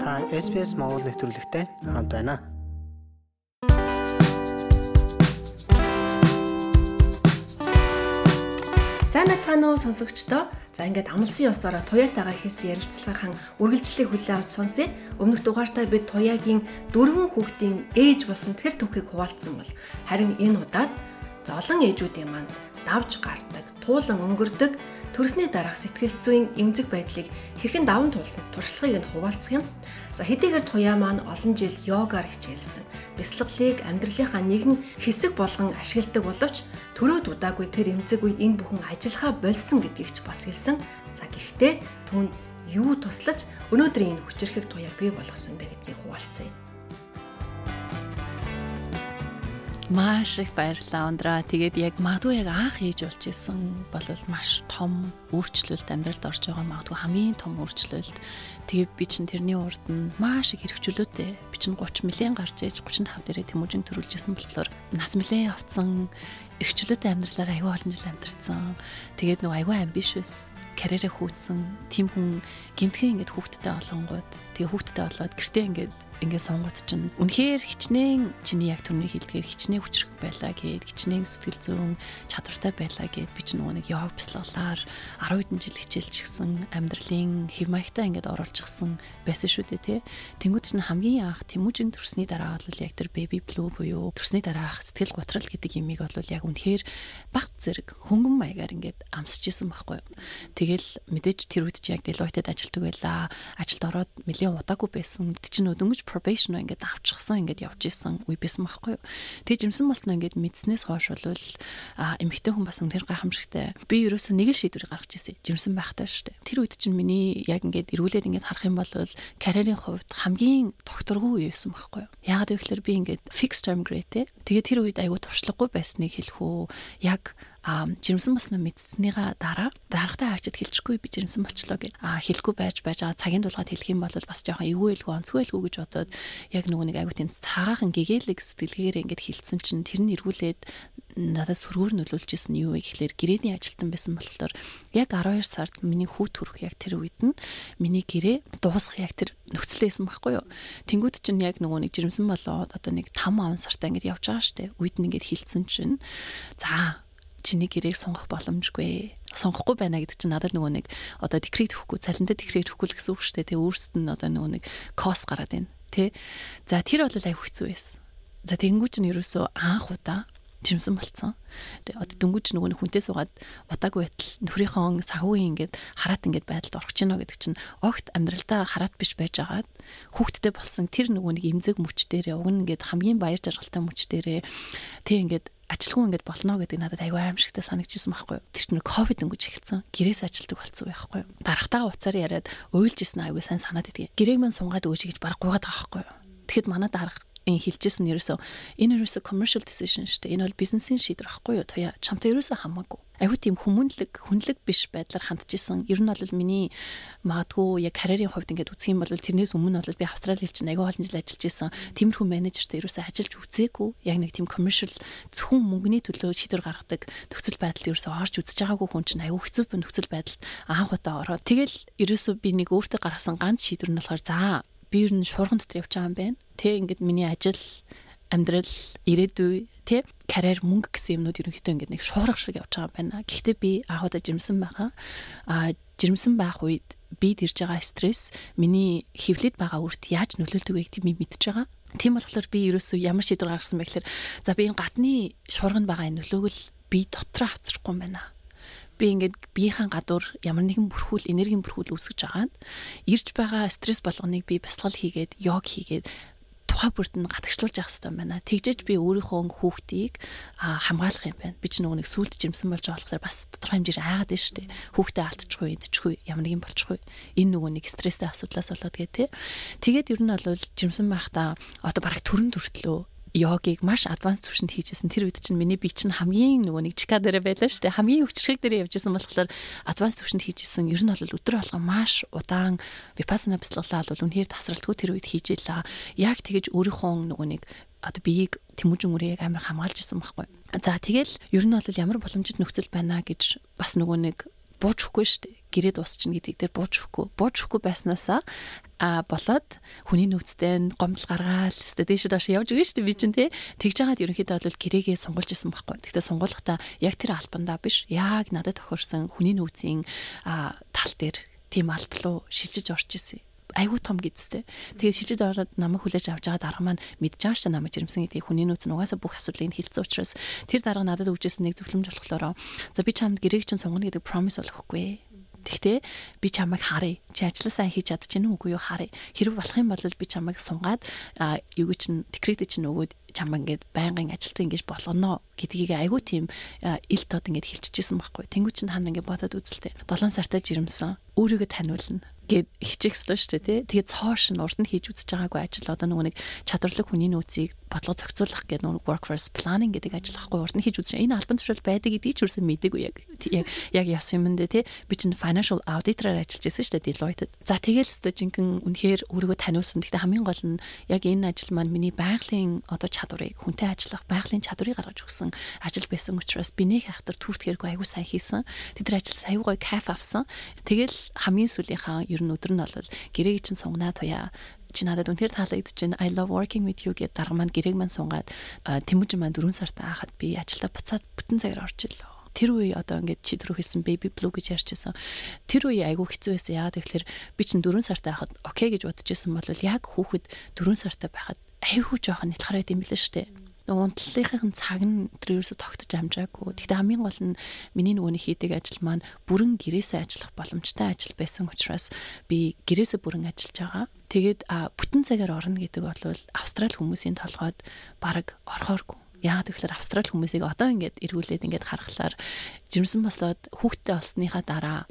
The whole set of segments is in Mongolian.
Та SBS Монгол нэвтрүүлэгтэй хамт байна. Сайн байцгаана уу сонсогчдоо. За ингээд амлсан ёсороо Туяатайгаа хийсэн ярилцлагын үргэлжлэлийг хүлээн авч сонсъё. Өмнөх дугаартаа бид Туяагийн 4 хүүхдийн ээж болсон тэр түүхийг хуваалцсан бол харин энэ удаад олон ээжүүдийн манд давж гардаг, туулан өнгөрдөг, төрсний дараах сэтгэл зүйн эмзэг байдлыг хэрхэн даван туулсан туршлагыг нь хуваалцах юм. За хэдийгээр Туяа маань олон жил йогаар хичээлсэн, бясалгалыг амьдралынхаа нэгэн хэсэг болгон ашигладаг боловч төрөөд удаагүй тэр эмзэг үед энэ бүхэн ажиллахаа болсон гэдгийг ч бас хэлсэн. За гэхдээ түүнд юу туслаж өнөөдрийн энэ хүчирхэг Туяаг бий болгосон бэ гэдгийг хуваалцъя. Маш их баярлалаа ундраа. Тэгээд яг магадгүй яг анх хийж болж исэн бол маш том өөрчлөлт амьдралд орж байгаа, магадгүй хамгийн том өөрчлөлт. Тэгээд би чинь тэрний урд нь маш их хэрэгчлөөтэй. Би чинь 30 милион гарч ээж 35 дээрээ тэмүүжин төрүүлж исэн болохоор нас милион явцсан эрхчлөөтэй амьдралаар аюу олон жил амьдарсан. Тэгээд нөгөө аюу амбишс карьерээ хүүцэн тийм хүн гинтхэн ингээд хүүхдтэй олонгууд тэгээ хүүхдтэй болоод гэртээ ингээд сонгууд чинь үнэхээр хичнээн чиний яг түрний хэлдгээр хичнээн хүчрэх байлаа гэд хичнээн сэтгэл зүйн чадвартай байлаа гэд би чинь нөгөө нэг йог бясалгалаар 10 хэдэн жил хичээлж гисэн амьдралын хэв маягтай ингээд оруулж гисэн байсан шүү дээ тий. Тэнгүүд чинь хамгийн анх тэмүүжин төрсний дараа бол яг тэр baby blue буюу төрсний дараах сэтгэл готрол гэдэг юмыг бол яг үнэхээр баг зэрэг хөнгөн маягаар ингээд амсч исэн байхгүй юу. Тэгэл мэдээж тэр үед чи яг Deloitte-д ажилладаг байлаа. Ажилд ороод нэлээд удаагүй байсан. Тэг чинь дөнгөж probation ингээд авчихсан ингээд явж исэн үе байсан байхгүй юу. Тэг жимсэн бас ингээд мэдснээс хойш бол эмэгтэй хүн бас тэр гайхамшигтай. Би ерөөсөө нэг л шийдвэр гаргаж ирсэн. Жимсэн байхтай шүү дээ. Тэр үед чинь миний яг ингээд эргүүлээд ингээд харах юм бол карьерийн хувьд хамгийн тогтворгүй үе байсан байхгүй юу. Яагаад гэвэл би ингээд fixed term grade тэгээ тэр үед айгүй туршлагагүй байсныг хэлэх үү. Яг жирэмсэн басна мэдснийга дараагтай хавчад хэлчихгүй би жирэмсэн болчлоо гэж хэлэхгүй байж байгаа цагийн дулгаад хэлэх юм бол бас жоохон эвгүй онцгүй гэж бодоод яг нөгөө нэг аягүй тийм цагаахан гэгээлэг сэтгэлгээгээр ингээд хэлсэн чинь тэр нь эргүүлээд надад сөргөөр нөлөөлж исэн юу вэ гэхлээр гэрээний ажилтан байсан болохоор яг 12 сард миний хүүт төрөх яг тэр үед нь миний гэрээ дуусах яг тэр нөхцөлөөсөн байхгүй юу. Тэнгүүд чинь яг нөгөө нэг жирэмсэн болоод одоо нэг 5 сартаа ингээд явж байгаа штэ. Үед нь ингээд хэлсэн чинь за чиний гэрээг сонгох боломжгүй. Сонгохгүй байна гэдэг чинь надад нөгөө нэг одоо декрет өгөхгүй, цалинтай декрет өгөхгүй л гэсэн үг шүү дээ. Тэгээ өөрсөд нь одоо нөгөө нэг кост гараад байна. Тэ. За тэр бол аяг хэцүү байсан. За тэгэнгүүт чинь ерөөсөө анх удаа жимсэн болцсон. Тэгээ одоо дөнгөж нөгөө нэг хүнтэй суугаад удаагүй байтал нөхрийнхөө сахуугийн ингээд хараат ингээд байдалд орох чинь гэдэг чинь огт амьдралдаа хараат биш байж байгаад хүүхдтэй болсон тэр нөгөө нэг эмзэг мөч дээрээ уг нь ингээд хамгийн баяр жаргалтай мөч дээрээ тэг ингээд ажилгүй ингээд болно гэдэг надад аюу аимшигтай санагдчихсан байхгүй юу. Тэр чинь ковид өнгөж эхэлсэн. Гэрээс ажилдаг болцсон байхгүй юу. Дарагтайгаа уцаар яриад уйлж исэн аюу сайн санаад идэгээ. Гэрээг мань сунгаад өгөөч гэж баг гуйгаад байгаа байхгүй юу. Тэгэхэд манай дарга хэлжсэн ерөөсөө энэ ерөөсөө commercial decision шүү дээ. Энэ бол бизнесийн шийдвэр байхгүй юу. Туяа чамтай ерөөсөө хамаагүй. Аюу тийм хүнлэг биш байдлаар хандж исэн. Ер нь бол миний магадгүй яг карьерийн хувьд ингээд үзэх юм бол тэрнээс өмнө бол би Австрали хэлчин аюу олон жил ажиллаж исэн. Тиймэрхүү менежертэй ерөөсөө ажиллаж үзээгүй. Яг нэг тийм commercial зөвхөн мөнгөний төлөө шийдвэр гаргадаг нөхцөл байдалд ерөөсөө орж үзэж байгаагүй хүн чинь аюу хэцүү нөхцөл байдалд анх удаа ороод тэгэл ерөөсөө би нэг өөртөө гаргасан ганц шийдвэр нь болохоор за би ер нь шуурган дотор явж байгаа юм байна. Тэ ингээд миний ажил, амьдрал, ирээдүй, тэ карьер, мөнгө гэсэн юмнууд ерөнхийдөө ингээд нэг шуурга шиг явж байгаа юм байна. Гэхдээ би анхудаа жирэмсэн байгаа. Жирэмсэн байх үед бид ирж байгаа стресс миний хөвлөд байгаа үрт яаж нөлөөлдөг вэ гэдгийг мэдчихэж байгаа. Тийм болохоор би ерөөсөө ямар шийдвэр гаргасан бэ гэхээр за би энэ гадны шуурганд байгаа энэ нөлөөг л би дотроо авчрахгүй юм байна. Би ингээд биеийн гадуур ямар нэгэн бүрхүүл, энергийн бүрхүүл үүсгэж байгаад ирж байгаа стресс болгоныг би бясалгал хийгээд, йог хийгээд тухай бүрд нь гадагшлуулж явах хэрэгтэй юм байна. Тэгжээж би өөрийнхөө хүүхдийг хамгаалах юм байна. Би ч нөгөө нэг сүлд жимсэн болж байгаа болохоор бас тодорхой хэмжээр айгаад байна шүү дээ. Хүүхдээ алдчихгүй, эдчихгүй, ямар нэгэн болчихгүй. Энэ нөгөө нэг стресстэй асуудлаас болоод гээ тэ. Тэгээд ер нь бол жимсэн байхдаа одоо бараг төрөн төртлөө йогийг маш адванс түвшинд хийжсэн. Тэр үед чинь миний бие чинь хамгийн нөгөө нэг чика дээр байлаа шүү дээ. Хамгийн өвчрэг дээр явжсэн болохоор адванс түвшинд хийжсэн. Ер нь бол өдөр алга маш удаан випассана бясалгалаа бол үнэхээр тасралтгүй тэр үед хийжээлээ. Яг тэгэж өөрийнхөө нөгөө нэг одоо биеийг тэмүүжин үрийг амар хамгаалж исэн байхгүй. За тэгэл ер нь бол ямар боломжит нөхцөл байна гэж бас нөгөө нэг бууж өгөхгүй шүү дээ. Гэрээ дуусчихна гэдэг дээр бууж өгөхгүй байснаасаа болоод хүний нөөцтэй гомдол гаргаал өстэй дээш доош явж өгнө шүү дээ би чинь тий. Тэгж жагаад ерөнхийдөө бол гэрээгээ сунгуулж исэн байхгүй. Гэхдээ сунгуулахдаа яг тэр албандаа биш. Яг надад тохирсон хүний нөөцийн тал дээр тийм алба руу шилжиж орж исэн. Айгуу том гэдэгтэй. Тэгээд шилжиж ороод намайг хүлээж авч байгаа дарга маань мэдж байгаа шүү намайг жирэмсэн гэдгийг хүний нөөц нь угаасаа бүх асуудлыг хэлсэн учраас тэр дарга надад өгчээсэн нэг зөвлөмж болохлоороо за би чамд гэрээг чинь сунгана гэдэг promise болохгүй. Тэгтээ би чамайг харъя. Чи ажлаа сайн хийж чадчихна уу үгүй юу харъя. Хэрэг болох юм бол би чамайг сунгаад юу гэж чинь декрет чинь өгөөд чамаа ингээд байнгын ажилтан ингэж болгоно гэдгийг айгүй тийм ил тод ингээд хэлчихсэн байхгүй. Тэнгүү чинь хана ингээд бодоод үзэлтэй. 7 сартаа жирэмсэн. Өөрийгөө таниулна гэд хичээхсэн шүү дээ тий. Тэгээд цоош нь урд нь хийж үзэж байгаагүй ажил одоо нөгөө нэг чадварлаг хүний нөөцийг бодлого зохицуулах гэдэг нөгөө workforce planning гэдэг ажил ахгүй урд нь хийж үзэж энэ албан тушаал байдаг гэдгийг ч үрсэн мэдээгүй яг явсан юм дэ тий. Би чинь financial auditor-аар ажиллаж байсан шүү дээ Deloitte-д. За тэгэл өстө жинхэнэ үнэхээр өөрийгөө таниулсан. Гэхдээ хамгийн гол нь яг энэ ажил маань миний байгалийн одоо чадварыг хүнтэй ажиллах байгалийн чадварыг гаргаж өгсөн ажил байсан учраас би нэг хахтар түүртгээргүй аягүй сайн хийсэн. Тэд ажил аягүй гоё кайф авсан. Тэгэл хамгийн сүүлийнхаа ер нь өдөр нь бол гэрээг чинь сунгана туяа чи надад үнээр таалагдж байна. I love working with you гэдэг дарга маань гэрээг маань сунгаад тэмүүжин маань 4 сартаа хахад би ажилдаа буцаад бүтэн цагаар орж ирлээ. Тэр үе одоо ингээд чи түрүү хэлсэн baby blue гэж ярьжсэн. Тэр үе айгүй хэцүү байсан. Яагаад гэвэл би чинь 4 сартаа хахад окей гэж бодож исэн бол яг хүүхэд 4 сартаа байхад айгүй жоохон нэлхараа гэм билээ шүү дээ. Унтлалынхын цаг нь тэр ерөөсө тогтож амжаагүй. Гэхдээ хамгийн гол нь миний нөгөөний хийдэг ажил маань бүрэн гэрээсээ ажиллах боломжтой ажил байсан учраас би гэрээсээ бүрэн ажиллаж байгаа. Тэгээд бүтэн цагаар орно гэдэг бол Австрали хүмүүсийн толгойд баг орхооргүй. Яагаад гэвэл Австрали хүмүүсийг одоо ингээд эргүүлээд ингээд харахаар жирэмсэн бослоод хүүхдтэй болсныхаа дараа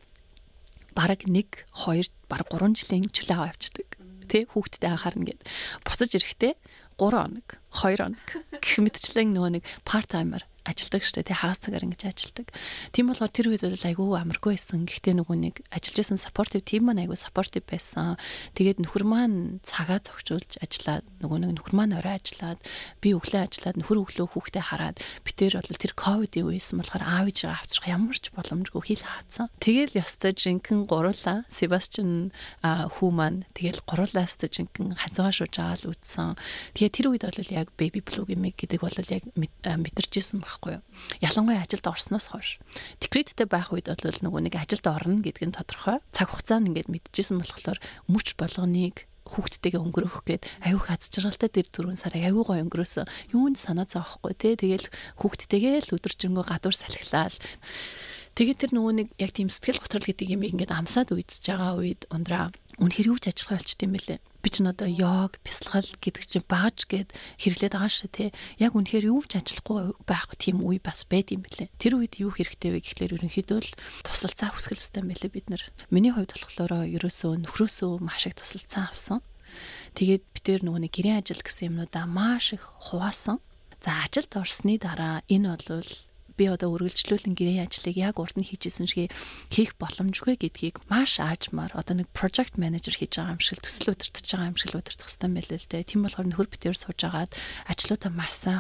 баг 1, 2, баг 3 жилийн чөлөө авчдаг. Тэ хүүхдтэй анхаарна гэд. Буцаж ирэхдээ 3 хоног, 2 хоног гэх мэтчлэн нөгөө нэг part timer ажилдаг штэ тий хагас цагаар ингэж ажилдаг. Тийм болохоор тэр үед бол айгүй амаргүй байсан. Гэхдээ нөгөө нэг ажиллаж байсан supportive team маань айгүй supportive байсан. Тэгээд нөхөр маань цагаа зохицуулж ажиллаад нөгөө нэг нөхөр маань орой ажиллаад би өглөө ажиллаад нөхөр өглөө хүүхдээ хараад битээр бол тэр ковидын үеэсэн болохоор аав ээжээ авчрах ямар ч боломжгүй хил хаацсан. Тэгэл ястай жинхэнэ гурлаа Себастьян хүү маань тэгэл гурлаа ястай жинхэнэ хазгаа шууж агаал үдсэн. Тэгээд тэр үед бол яг baby blue гэдэг бол яг мэдэрчсэн байхгүй юу. Ялангуяа ажилд орсноос хойш. Декреттэй байх үед бол нөгөө нэг ажилд орно гэдэг нь тодорхой. Цаг хугацаа нь ингээд мэдчихсэн болохоор өмч болгоныг хүүхдтэйгээ өнгөрөөх гээд аюух хазчралтай тэр 4 сарыг аюу гой өнгөрөөсөн. Юунд санаа зовхгүй те. Тэгэл хүүхдтэйгээ л өдөржингөө гадуур салхилаад тэгээд тэр нөгөө нэг яг тийм сэтгэл готрол гэдэг юм ингээд амсаад үйдэж байгаа үед ундраа үнэхээр юу ч ажиллах болчт юм бэлээ. Би ч одоо йог, бясалгал гэдэг чинь багаж гэд хэрэглээд байгаа шүү тий. Яг үнэхээр юу ч ажиллахгүй байх тийм үе бас байд юм бэлээ. Тэр үед юу хэрэгтэй вэ гэхлээр ерөнхийдөө л тусалцаа хүсгэл ёстой юм бэлээ бид нар. Миний хувьд болохоор ерөөсөө нөхрөөсөө маш их тусалцаа авсан. Тэгээд би тэр нөгөө нэг гэрийн ажил гэсэн юмнуудаа маш их хуваасан. За ажилд орсны дараа энэ бол би одоо үргэлжлүүлэн гэрээ ажлыг яг урд нь хийжсэн шиг хийх боломжгүй гэдгийг маш аажмаар одоо нэг project manager хийж байгаа юм шиг төсөл удирдах байгаа юм шиг удирдах хэрэгтэй байлээ л дээ. Тийм болохоор нөхөр битээр сууж агаад ажлуудаа маш сайн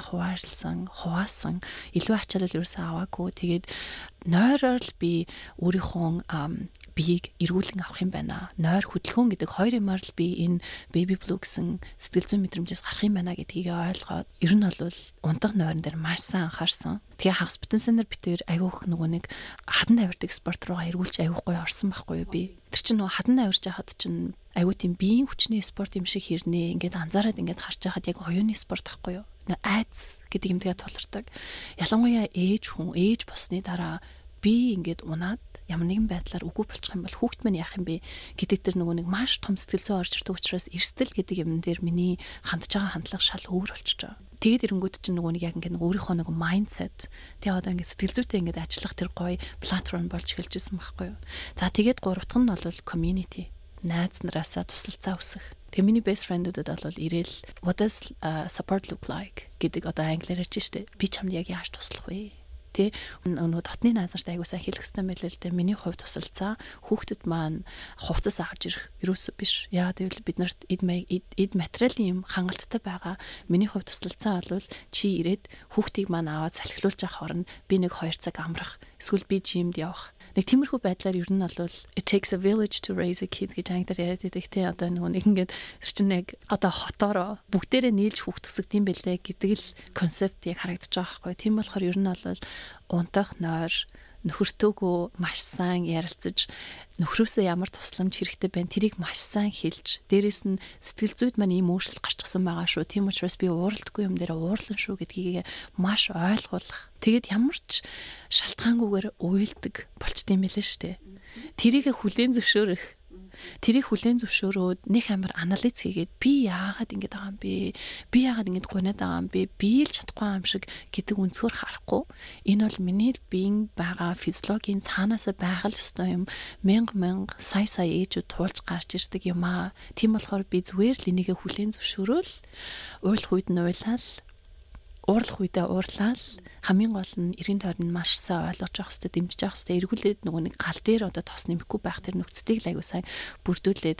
хуваасан илүү ачаалал ерөөсөө аваагүй. Тэгээд нойроор л би өөрийнхөө биеийг эргүүлэн авах юм байна. Нойр хөдөлгөөн гэдэг хоёр юмар л би энэ baby blue гэсэн сэтгэл зүйн мэдрэмжээс гарах юм байна гэдгийг ойлгоод ер нь бол унтах нойрон дээр маш сайн анхаарсан. Тэгээ хагас бүтэн сэнэр битээр айгүйх нөгөө нэг хадан авирдаг спорт руугаа эргүүлж айгүйх гоё орсон байхгүй юу би. Тэр чинь нөгөө хадан авирж байхад чинь айгүй тийм биеийн хүчний спорт юм шиг хэрнээ ингээд анзаараад ингээд харж байхад яг оюуны спорт байхгүй юу. Айц гэдэг юмдгээ тулардаг. Ялангуяа ээж босны дараа би ингээд унаад ямар нэгэн байдлаар үгүй болчих юм бол хүүхд минь яах юм бэ гэдэг тэр нөгөө нэг маш том сэтгэл зүй орж ирдэг учраас эрсдэл гэдэг юм дээр миний хандж байгаа хандлага шал өөр болчихж байгаа. Тэгээд эрэнгүүд чинь нөгөө нэг яг ингээд өөрийнхөө нэг mindset тэгээ одоо ингээд сэтгэл зүйтэй ингээд ажиллах тэр гоё платформ болж эхэлж ирсэн байхгүй юу. За тэгээд гурав дахь нь бол community. Найз нараасаа тусалцаа өсөх. Тэгээ миний best friend-уудад бол ирээл what does support look like гэдэг одоо англиар ярьж штэ. Би чамд яг яаж туслах вэ? Тэ нөгөө дотны найз нартай аягүй сайн хэлэх хэрэгтэй байлээ л дээ. Миний хувьд тусалцаа хүүхдэд маань хувцас авч ирэх ерөөсөө биш. Яагаад гэвэл бид нарт эд материалын юм хангалттай байгаа. Миний хувьд тусалцаа бол чи ирээд хүүхдийг маань аваад салхилуулж авах орно би нэг 2 цаг амрах. Эсвэл би жимд явах. Нэг тиймэрхүү байдлаар ер нь бол it takes a village to raise a kid гэж ангидаар яриад байдаг те одоо нэг ингээд чинь яг одоо хотоороо бүгдээрээ нийлж хүүхд төсөгдөм бэлээ гэдэг л концепт яг харагдаж байгаа байхгүй. Тийм болохоор ер нь бол унтах нойр нөхөртөөгөө маш сайн ярилцаж нөхрөөсөө ямар тусламж хэрэгтэй байна тэрийг маш сайн хэлж дээрэс нь сэтгэл зүйд маань ийм өөрчлөлт гарчихсан байгаа шүү. Тийм учраас би ууралдаггүй юм дээр уурлан шүү гэдгийг маш ойлгуулах. Тэгээд ямар ч шалтгаангүйгээр уйлдаг болчтой юм байлээ шүү дээ. Тэрийг хүлээн зөвшөөрөх. Тэрийг хүлээн зөвшөөрөөд нэг амар анализ хийгээд би яагаад ингэж байгаа юм бэ? Би яагаад ингэж гунаад байгаа юм бэ? Би л чадахгүй юм шиг гэдэг өнцгөр харахгүй. Энэ бол миний биеийн байгаа физиологийн цаанаасаа байх л ёстой юм. Мянга сая ээжүүд туулж гарч ирдэг юм аа. Тийм болохоор би зүгээр л энийгээ хүлээн зөвшөөрөөл. Уйлах үед нь уйлал, уурлах үедээ уурлал, хамгийн гол нь эргэн тойрон маш сайн ойлгож явах хэрэгтэй, дэмжиж явах хэрэгтэй. Эргүүлээд нөгөө нэг гал дээр одоо тос нэмэхгүй байх тэр нөхцөлийг л аягүй сайн бүрдүүлээд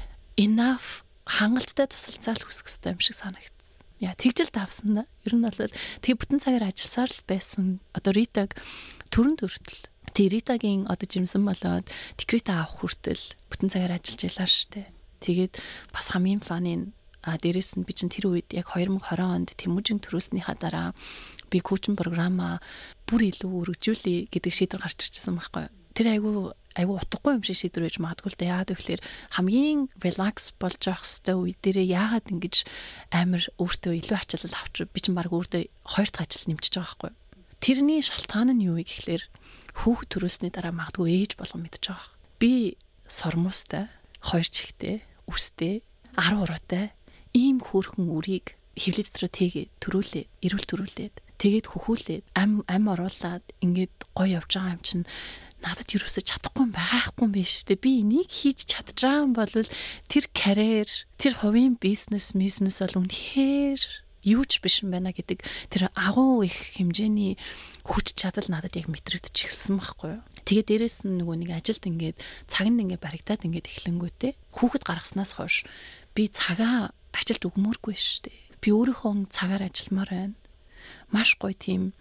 enough хангалттай тусалцаал хүсэх хэрэгтэй юм шиг санагдсан. Яа, тэгжэл давсан да. Ер нь бол тэг бүтэн цагаар ажилласаар л байсан. Одоо Ритаг төрөнд хүртэл тэг Ритагийн одоо жимсэн болоод декрет авах хүртэл бүтэн цагаар ажиллаж ялаа штэ. Тэгээд бас хамгийн фаны дээрээс нь би чинь тэр үед яг 2020 онд Тэмүүжин төрөөснийхаа дараа би коучинг програма бүр илүү өргөжүүлэе гэдэг шийдвэр гарч ирчихсэн байхгүй. Тэр айгүй утгагүй юм шиг шийдвэр байж магадгүй л да. Яагаад гэвэл хамгийн relax болж явах хэвээр үед дээрээ яагаад ингэж амар өөртөө илүү ачаалал авч би чинь баг өөртөө хоёр дахь ажил нэмчихэж байгаа байхгүй. Тэрний шалтгаан нь юу вэ гэхлээр хүүхд төрөөсний дараа магадгүй ээж болгон мэдчихэж байгаа. Би сормостой, хоёр чихтэй, үстэй, 10 уруутай ийм хөөрхөн үрийг хөвлөд дотроо төрүүлээ, эрүүл төрүүлээд тэгээд хөхүүлээд ам оруулаад ингээд гоё явж байгаа юм чинь надад юусоо чадахгүй байхгүй юм биш үү? Би энийг хийж чадж байгаа юм бол тэр карьер, тэр хувийн бизнес бол үнэхээр юуч биш юм байна гэдэг тэр агуу их хэмжээний хүч чадал надад яг мэдрэгдчихсэн байхгүй юу? Тэгээд дээрэс нь нөгөө нэг ажилд ингээд цагнд ингээд баригдаад ингээд эхлэнгүүтээ хүүхэд гаргаснаас хойш би цагаа ажилд өгмөөргүй шүү дээ. Би өөрийнхөө цагаар ажилламаар байна. Маш гоё тийм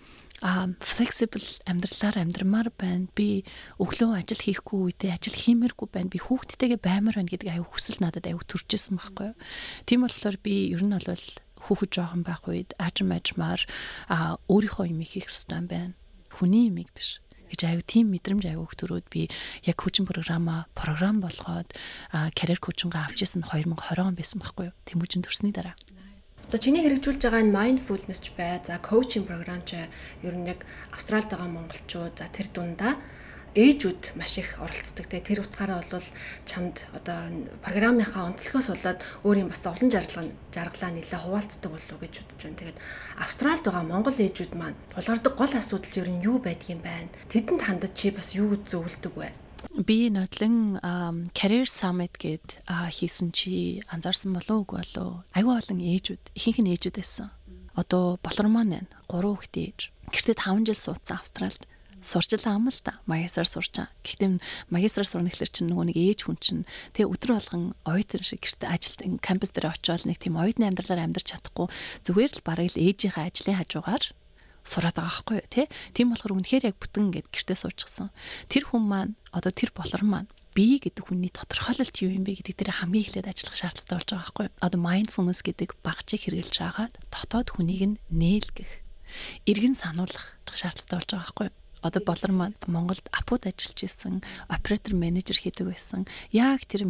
flexible амьдралаар амьдрмаар байна. Би өглөө ажил хийхгүй үедээ ажил хиймээргүй байна. Би хүүхдтэйгээ баймаар байна гэдэг аюу хүсэл надад аюу төржсэн байхгүй юу. Тийм болохоор би ер нь бол хүүхэд жоохон байх үед ажмаар өөрийнхөө юм хийх хэрэгтэй байна. Хүний юмыг биш гэж аюу тийм мэдрэмж аюу өгтөрөөд би яг коучинг програм болгоод карьер коучинг авчихсан 2020 он байсан байхгүй юу. Тэмүүжин төрсний дараа. Одоо чиний хэрэгжүүлж байгаа энэ mindfulness ч бай, за коучинг програм ч ер нь яг Австралид байгаа монголчууд, за тэр дундаа ээжүүд маш их оролцдог. Тэр утгаараа бол чамд одоо програмынхаа онцлогоос болоод өөрийн бас зовлон жаргалаа нэлээ хуваалцдаг болов уу гэж бодож байна. Тэгээд Австралид байгаа монгол ээжүүд маань тулгардаг гол асуудал ер нь юу байдгийг байна? Тэдэнд хандаж чи бас юу зөвлөдөг вэ? Би нотлон career summit гэд хийсэн чи анзаарсан болов уу болов? Аюу олон ээжүүд, ихэнх нь ээжүүд байсан. Одоо болормоо нэ 3 хүүхэдтэй ээж. Гэртээ 5 жил суудсан Австралид. Сурчлаа ам л та магистраар сурч байгаа. Гэхдээ магистраар сурна гэхэлэр чинь нөгөө нэг ээж хүн чинь тэгээ өдөр болгон оюутан шиг гэрте ажилд кампус дээр очиод нэг тийм оюутны амьдралаар амьдарч чадахгүй зүгээр л бараг л ээжийнхээ ажлын хажуугаар сураад байгаа байхгүй юу тий. Тийм болохоор үнэхээр яг бүтэн ингээд гэртээ суучсан. Тэр хүн маань одоо тэр болор маань бие гэдэг хүний тодорхойлолт юу юм бэ гэдэг дээр хамгийн эхлээд ажиллах шаардлагатай болж байгаа байхгүй юу. Одоо mindfulness гэдэг багжийг хэрэгжилж байгаад дотоод хүнийг нь нээлгэх, эргэн сануулгах шаардлагатай болж байгаа байхгүй юу. Одоо болор маань Монголд апууд ажиллаж исэн, оператор менежер хийдэг байсан. Яг тэр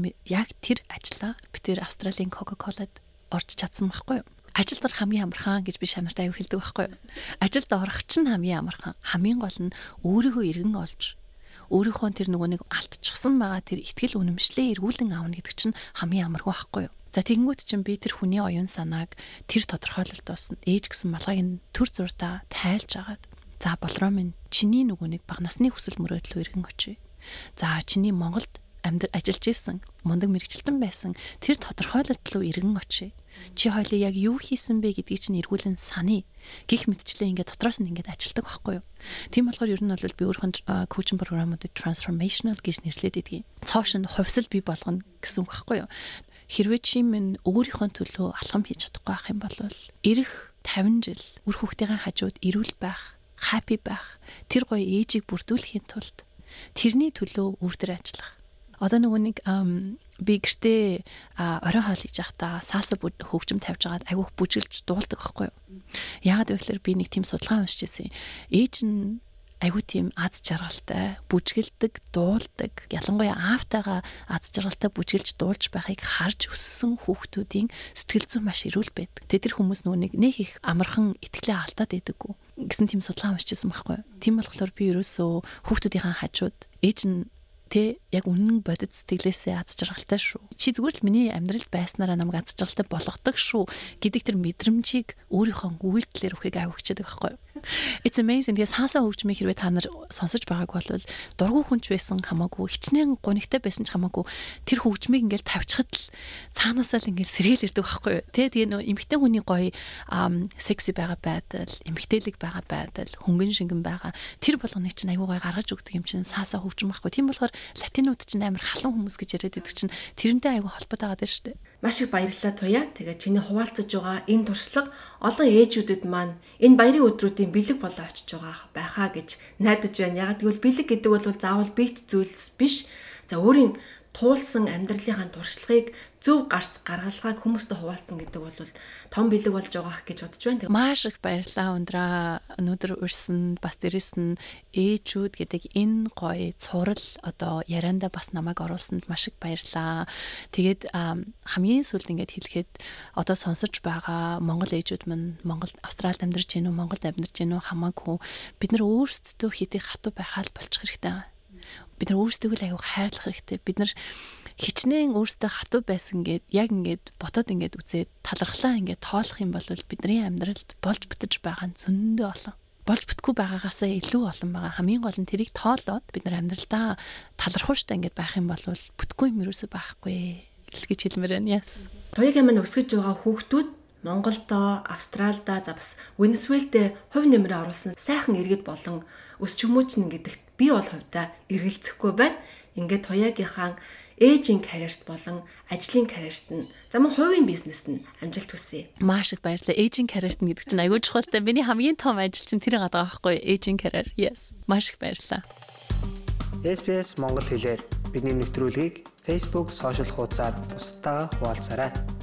ажлаа би тэр Австралийн Coca-Cola-д орж чадсан байхгүй юу? Ажилд хамгийн амархан гэж би шанартай аяг хэлдэг байхгүй юу? Ажилд орох чинь хамгийн амархан. Хамгийн гол нь өөрийгөө эргэн олж, өөрийнхөө тэр нөгөө нэг алдчихсан байгаа тэр ихтгэл үнэмшлээ эргүүлэн аавна гэдэг чинь хамгийн амархан байхгүй юу? За тэгэнгүүт чинь би тэр хүний оюун санааг тэр тодорхойлолтоос нь ээж гэсэн малгайг нь төр зурдаа тайлж агаад за болроо минь чиний нөгөө нэг бага насны хүсэл мөрөөдлөө иргэн очие. За чиний Монголд ажиллаж исэн, мундаг мэрэгчлэн байсан тэр тодорхойлолт руу иргэн очие. Чи хоёлаа яг юу хийсэн бэ гэдгийг чинь эргүүлэн саний. Гэх мэтчлээ ингээд дотроос нь ингээд ажилдаг байхгүй юу? Тийм болохоор ер нь бол би өөрийнхөө коучинг програмуудад transformational гэж нэрлэдэг гэдгийг. Цоошин хувьсэл бий болгоно гэсэн үг байхгүй юу? Хэрвээ чи минь өөрийнхөө төлөө алхам хийж чадахгүй байх юм бол ирэх 50 жил үр хүүхдийн хажууд эрүүл байх, happy байх, тэр гоё ээжийг бүрдүүлэхийн тулд тэрний төлөө өөр төр ажиллах. Одоо нөгөө нэг би гэртээ орой хоол хийж байхдаа сааса хөгжим тавьж агаад айгүйх бүжгэлж дуулдаг байхгүй юу. Яагаад вэ гэхээр би нэг тийм судалгаа уншиж байсан. Ээж нь айгүй тийм аз жаргалтай бүжгэлдэг, дуулдаг, ялангуяа аавтайгаа аз жаргалтай бүжгэлж дуулж байхыг харж өссөн хүүхдүүдийн сэтгэл зүйн маш эрүүл байдаг. Тэр хүмүүс нэг их амархан итгэлээ алдаад байдаггүй гэсэн тийм судалгаа уншижсэн байхгүй юу. Тийм болохоор би ерөөсөө хүүхдүүдийн хажууд ээж нь яг үнэн бодит сэтгэлээсээ аз жаргалтай шүү. Чи зүгээр л миний амьдралд байснараа намайг аз жаргалтай болгодог шүү гэдэг тэр мэдрэмжийг өөрийнхөө үйлдэлээр өгөхийг авчиад байгаа байхгүй юу. It's amazing. Тэгээс хаасаа хөгжмийг хэрвээ та нар сонсож байгааг бол дургүй хүнч байсан хамаагүй, хичнээн гунигтай байсан ч хамаагүй тэр хөгжмийг ингээл тавьчихад л цаанаасаа л ингээл сэргээл ирдэг байхгүй юу. Тэгээ нөө эмэгтэй хүний гоё секси байгаа байдал, эмэгтэйлэг байгаа байдал, хөнгөн шингэн байгаа тэр болгоныг чинь аюу гай гаргаж өгдөг юм чинь хаасаа хөгжим байхгүй. Тийм болохоор латинууд чинь амар халуун хүмүүс гэж яриад байдаг чинь тэрнтэй аюу холбоотой байгаа шүү дээ. Маш их баярлалаа Туяа. Тэгээд чиний хуваалцаж байгаа энэ туршлага олон ээжүүдэд маань энэ баярын өдрүүдийн бэлэг болоо очиж байгаа байхаа гэж найдаж байна. Яг тэгвэл бэлэг гэдэг бол заавал бийт зүйлс биш. За өөрийн туулсан амьдралынхаа туршлагыг зөв гарц гаргалгааг хүмүүстээ хуваалцсан гэдэг бол том бэлэг болж байгаа гэж бодож байна. Маш их баярлалаа ундраа. Өнөөдөр урьсан бас дээрэс нь ээжүүд гэдэг энэ гоё цуврал одоо ярианда бас намайг оруулсанд маш их баярлалаа. Тэгээд хамгийн сүүлд ингээд хэлэхэд одоо сонсож байгаа Монгол ээжүүд мань Монголд Австралид амьдарч гинүү Монголд амьдарч гинүү хамаагүй бид нар өөрсдөө хэдий хатуу байхаа болчих хэрэгтэй. Бид нар өөрсдөө л аягүй хайрлах хэрэгтэй. Бид нар хичнээн өөрсдөө хатуу байсан яг ингээд ботоод ингээд үзээд талархлаа ингээд тоолох юм бол бидний амьдралд болж бүтэж байгаа нь зөндөө олон. Болж бүтгүй байгаагаасаа илүү олон байгаа. Хамгийн гол нь тэрийг тоолоод бид нар амьдралдаа талархууштай ингээд байх юм бол бүтгүй юм юусоо байхгүй гэж хэлмээр байна. Яс. Туяагийн маань өсгөж байгаа хүүхдүүд Монголдо, Австралидаа за бас Венесуэлдээ хувь нэмрээ оруулсан сайхан иргэд болон өсч хүмүүжнэ гэдэгт би бол хувьдаа эргэлзэхгүй байна. Ингээд Туяагийнхаа ээжийн карьерт болон ажлын карьерт нь за мөн хувийн бизнест нь амжилт хүсье. Маш их баярлалаа. Ээжийн карьерт нь гэдэг чинь аягүй чухалтай. Миний хамгийн том ажил чинь тэр гадаг байхгүй ээжийн карьер. Yes. Маш их баярлалаа. SBS Монгол хэлээр бидний нэвтрүүлгийг Facebook сошиал хуудасаар бусдаа хуваалцаарай.